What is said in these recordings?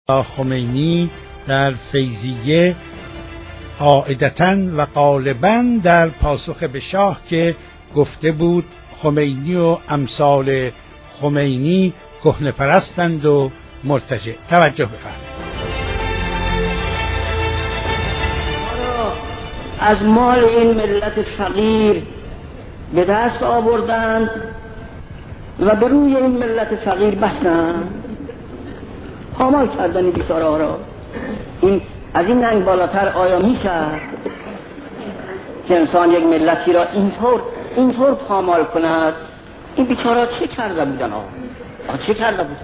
خمینی در فیضیه قاعدتاً و غالباً در پاسخ به شاه که گفته بود خمینی و امثال خمینی کهنه پرستند و مرتجع. توجه بفرمایید. از مال این ملت فقیر به دست آوردند و به روی این ملت فقیر بستند، پامال کردن این بیچاره ها را. این از این ننگ بالاتر آیا میشد که انسان یک ملتی را اینطور پامال کند؟ این بیچاره چه کرده بودن؟ چه کرده بودن؟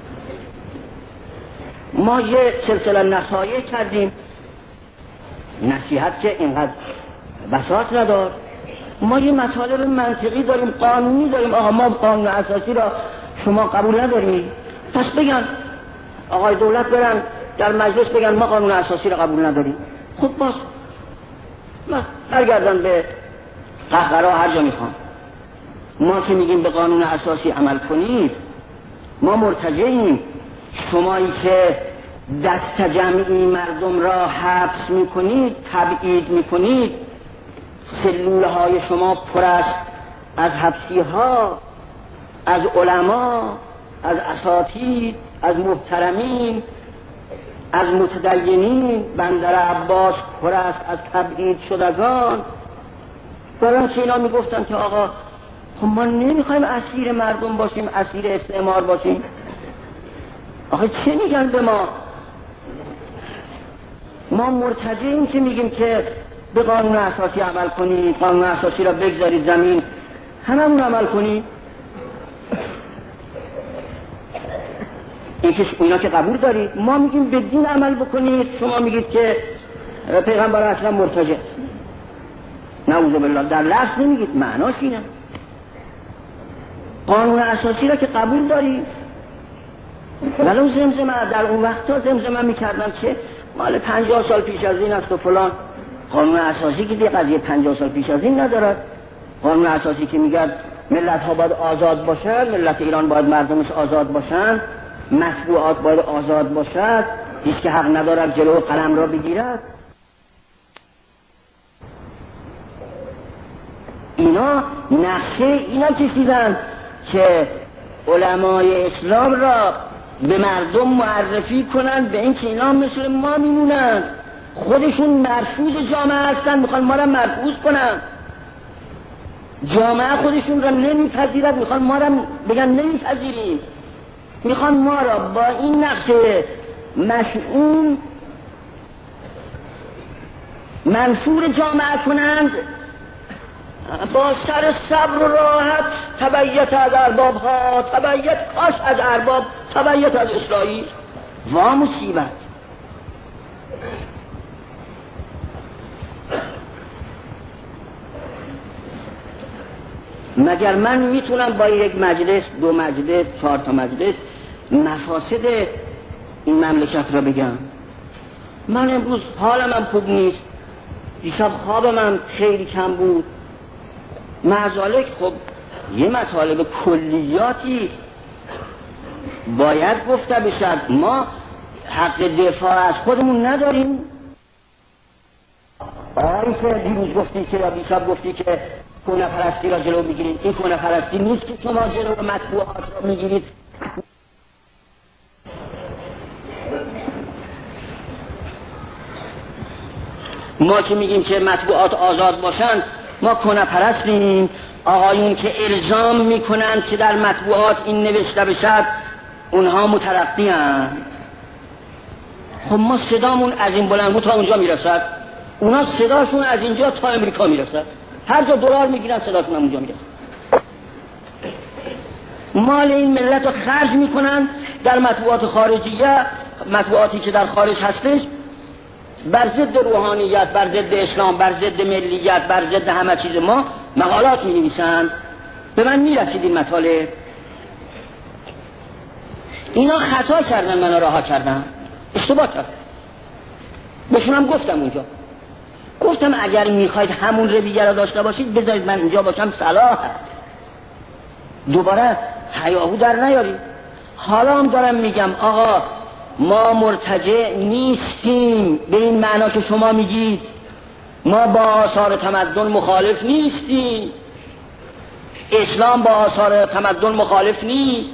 ما یه سلسله نصایح کردیم، نصیحت که اینقدر بساط ندار. ما یه مطالب منطقی داریم، قانونی داریم. آقا ما قانون اساسی را شما قبول نداریم، پس بگن آقای دولت برن در مجلس بگن ما قانون اساسی را قبول نداریم. خب باز برگردن به قهقرا هر جا میخوان. ما که میگیم به قانون اساسی عمل کنید، ما مرتجعیم. شمایی که دست جمعی مردم را حبس میکنید، تبعید میکنید، سلوله های شما پر است از حبسی ها، از علما، از اساتید، از محترمین، از متدینین. بندر عباس پر است از تبعید شدگان. برای چه اینا میگفتن که آقا خب ما نمیخوایم اسیر مردم باشیم، اسیر استعمار باشیم. آخه چه میگن به ما؟ ما مرتجعیم که میگیم که به قانون اساسی عمل کنید، قانون اساسی را بگذارید زمین، هممون عمل کنید. اینا که قبول دارید. ما میگیم به دین عمل بکنید، شما میگید که پیغمبر اصلا مرتجع. نعوذ بالله. در لفظ نمیگید، معناش اینه. قانون اساسی را که قبول دارید. ولو زمزمه در اون وقتا زمزمه میکردن که مال 50 سال پیش از این است و فلان. قانون اساسی که دیگه قضیه 50 سال پیش از این ندارد. قانون اساسی که میگه ملت ها باید آزاد باشند، ملت ایران باید مردمش آزاد باشند، مطبوعات باید آزاد باشد، هیچ که حق ندارد جلو قلم را بگیرد. اینا نقشه اینا کشیدن که علمای اسلام را به مردم معرفی کنند به این که اینا مثل ما میمونند، خودشون مرفوض جامعه هستند، میخوان ما را مرفوض کنند. جامعه خودشون را نمیپذیرد، میخوان ما را بگن نمیپذیریم. میخوان ما را با این نقشه مشعون منفور جامعه کنند. با سر صبر و راحت تبعیت از ارباب ها، تبعیت کاش از ارباب، تبعیت از اسرائیل. وا مصیبت. مگر من میتونم با یک مجلس، 2 مجلس، 4 تا مجلس مفاسد این مملکت را بگم؟ من امروز حالم هم خوب نیست، دیشب خوابم هم خیلی کم بود. معذالک خب یه مطالب کلیاتی باید گفته بشد. ما حق دفاع از خودمون نداریم. آقایی که دیروز گفتی که یا دیشب گفتی که کهنه پرستی را جلو میگیرید، این کهنه پرستی نیست که شما جلو مطبوعات را میگیرید. ما که میگیم که مطبوعات آزاد باشن، ما کهنه پرستیم. آقایون که الزام میکنند که در مطبوعات این نوشته بشد، اونها مترقی هستند. خب ما صدامون از این بلندگو تا اونجا میرسد، اونا صداشون از اینجا تا امریکا میرسد. هر جا دلار میگیرن صداشون هم اونجا میرسد. مال این ملت رو خرج میکنن در مطبوعات خارجیه، مطبوعاتی که در خارج هستش، بر ضد روحانیت، بر ضد اسلام، بر ضد ملیت، بر ضد همه چیز ما مقالات می نویسند. به من می رسید این مطالب. اینا خطا کردن، من رها کردن، اشتباه کردن. بهشونم گفتم اونجا، گفتم اگر میخواید همون رویه را داشته باشید بذارید من اینجا باشم، صلاح دوباره هیاهو در نیارید. حالا هم دارم میگم آقا ما مرتجع نیستیم به این معنا که شما میگید. ما با آثار تمدن مخالف نیستیم. اسلام با آثار تمدن مخالف نیست.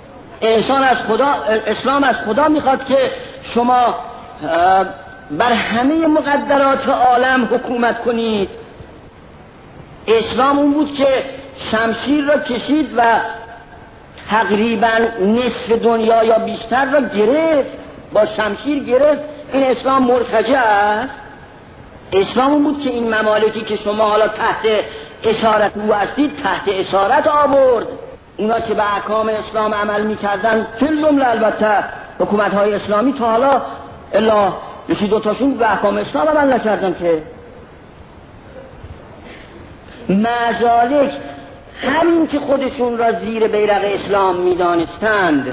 اسلام از خدا میخواد که شما بر همه مقدرات عالم حکومت کنید. اسلام اون بود که شمشیر را کشید و تقریبا نصف دنیا یا بیشتر را گرفت، با شمشیر گرفت. این اسلام مرتجع است. اسلام اون بود که این ممالکی که شما حالا تحت اسارت او هستید تحت اسارت آورد. اونا که به احکام اسلام عمل میکردن، فی الجمله البته حکومت‌های اسلامی تا حالا الا یکی دوتاشون به احکام اسلام عمل نکردن که. مذالک همین که خودشون را زیر بیرق اسلام میدانستند،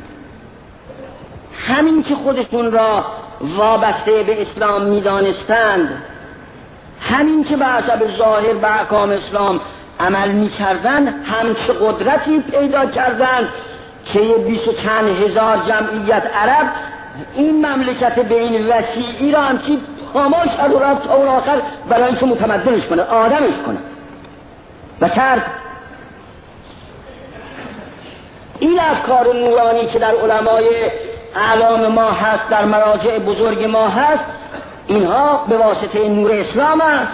همین که خودشون را وابسته به اسلام میدانستند، همین که به حسب ظاهر به احکام اسلام عمل میکردند، همچه قدرتی پیدا کردند که 20 و چند هزار جمعیت عرب این مملکت به این وسیعی را همچی پامال کرد و رفت تا اون آخر برای اینکه متمدنش کنه، آدمش کنه و کرد. این افکار نورانی که در علمای اعلام ما هست، در مراجع بزرگ ما هست، اینها به واسطه نور اسلام است.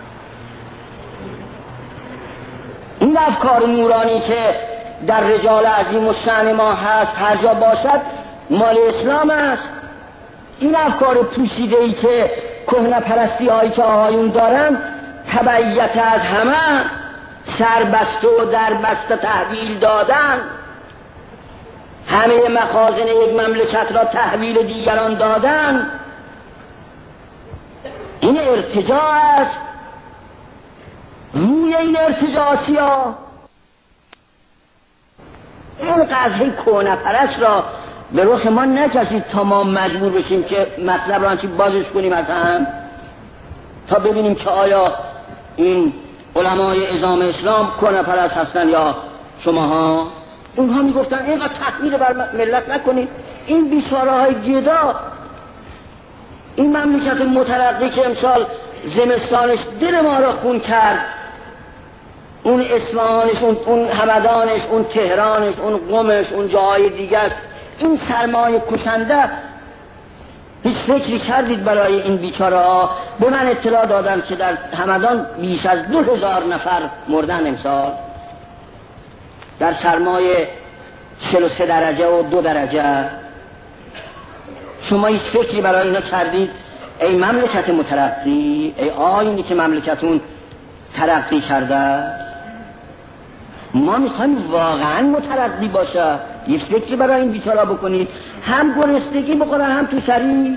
این افکار نورانی که در رجال عظیم و شأن ما هست هر جا باشد مال اسلام است. این افکار پوسیده‌ای که کهنه پرستی هایی که آقایون دارن تبعیت از همه، سربسته و دربسته تحویل دادن، همه مخازن یک مملکت را تحویل دیگران دادن، این ارتجاع است. روی این ارتجاعی ها این قضیه کهنه پرست را به رخ ما نکشید تا ما مجبور بشیم که مطلب را همچی بازش کنیم از هم، تا ببینیم که آیا این علمای عظام اسلام کهنه پرست هستن یا شماها. اونها میگفتن اینقدر تحمیل بر ملت نکنید. این بیچاره های گدا، این مملکت مترقی که امسال زمستانش دل ما را خون کرد، اون اصفهانش، اون همدانش، اون تهرانش، اون قمش، اون جاهای دیگر، این سرمایه کشنده، هیچ فکری کردید برای این بیچاره ها؟ به من اطلاع دادن که در همدان بیش از 2000 نفر مردن امسال در سرمایه 43 درجه و 2 درجه. شما هیچ فکری برای اینا کردید؟ ای مملکت مترقی، ای آینی که مملکتون ترقی کرده، ما میخوایم واقعا مترقی باشه. یه فکری برای این بیچارا بکنید، هم گرسنگی بخورن، هم تو سری،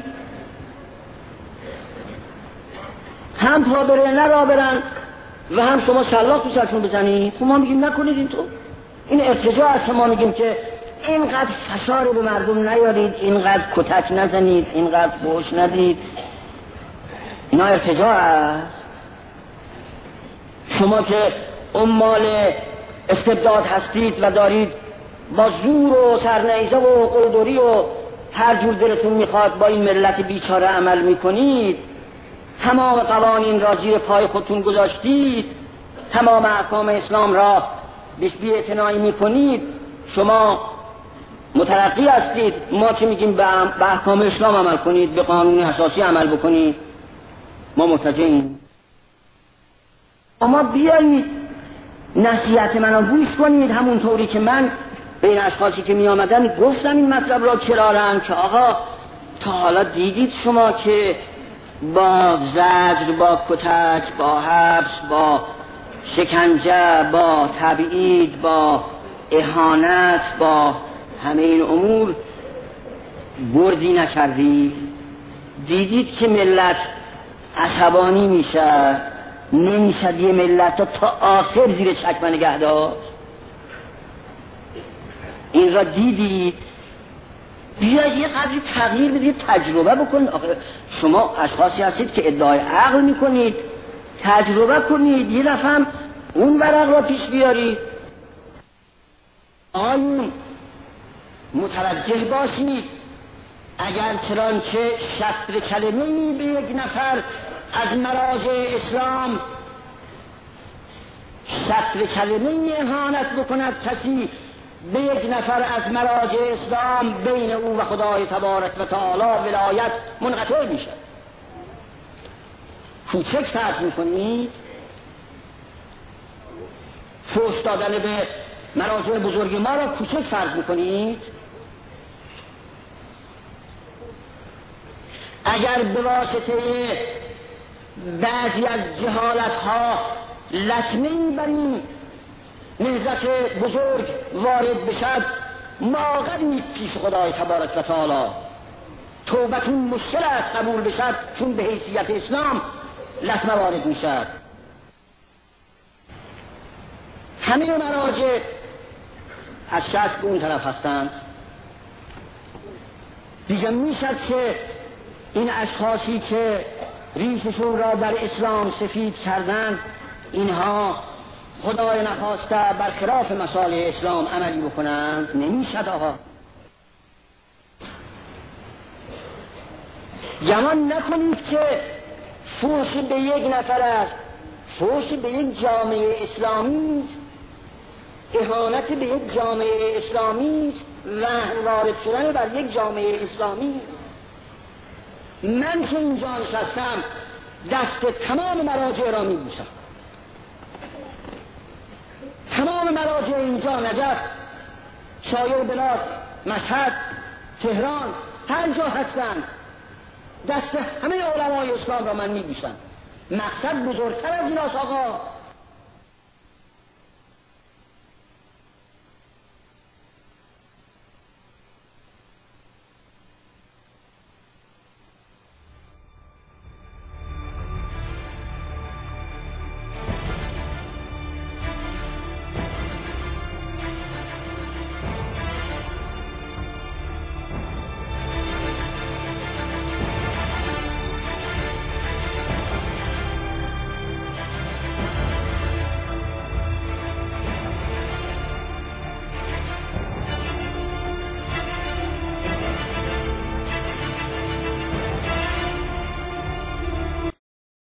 هم پا بره را برن و هم شما شلاق تو سرشون بزنید. خب ما میگیم نکنید این تو. این ارتجاع است. ما میگیم که اینقدر فشار به مردم نیارید، اینقدر کتک نزنید، اینقدر فحش ندید. اینا ارتجاع است. شما که عمال استبداد هستید و دارید با زور و سرنیزه و قلدری و هر جور دلتون میخواد با این ملت بیچاره عمل میکنید، تمام قوانین را زیر پای خودتون گذاشتید، تمام احکام اسلام را بی‌اعتنایی میکنید، شما مترقی هستید. ما که میگیم به احکام اسلام عمل کنید، به قانون اساسی عمل بکنید، ما مرتجعیم. اما بیایید نصیحت منو گوش کنید، همون طوری که من به این اشخاصی که می آمدن گفتم این مطلب را کرارن که آقا تا حالا دیدید شما که با زجر، با کتک، با حبس، با شکنجه، با تبعید، با اهانت، با همه این امور بردی نکردید؟ دیدید که ملت عصبانی میشه، نمیشد یه ملت تا آخر زیر چکمه نگه داشت؟ این را دیدید؟ بیاید یه قدری تغییر بدید، تجربه بکنید. آخه شما اشخاصی هستید که ادعای عقل میکنید، تجربه کنید، یه دفعه هم اون ورق را پیش بیارید. آقایون متوجه باشید اگر چنانچه شطر کلمه‌ای به یک نفر از مراجع اسلام شطر کلمه‌ای اهانت بکند کسی به یک نفر از مراجع اسلام، بین او و خدای تبارک و تعالی ولایت منقطع میشه. کوچک فرض میکنید، فحش دادن به مراجع بزرگ ما را کوچک فرض میکنید. اگر به واسطه بعضی از جهالت‌ها لطمه‌ای بر این نهضت بزرگ وارد بشد، ماقدی پیش خدای تبارک و تعالی توبتون مشکل است قبول بشد، چون به حیثیت اسلام لطمه وارد میشد. همه مراجع از شست به اون طرف هستند. دیگه میشد که این اشخاصی که ریششون را در اسلام سفید کردند، اینها خدای نخواسته برخلاف مصالح اسلام عملی بکنند. نمیشد آقا. گمان نکنید که فحش به یک نفر است، فحش به یک جامعه اسلامی، اهانت به یک جامعه اسلامی و وارد شدن بر یک جامعه اسلامی. من که اینجا نشستم دست تمام مراجع را میبوسم. تمام مراجع اینجا، نجف، سایر بلاد، مشهد، تهران، هر جا هستند، دست همه علمای اسلام را من میبوسم. مقصد بزرگتر از این است آقا.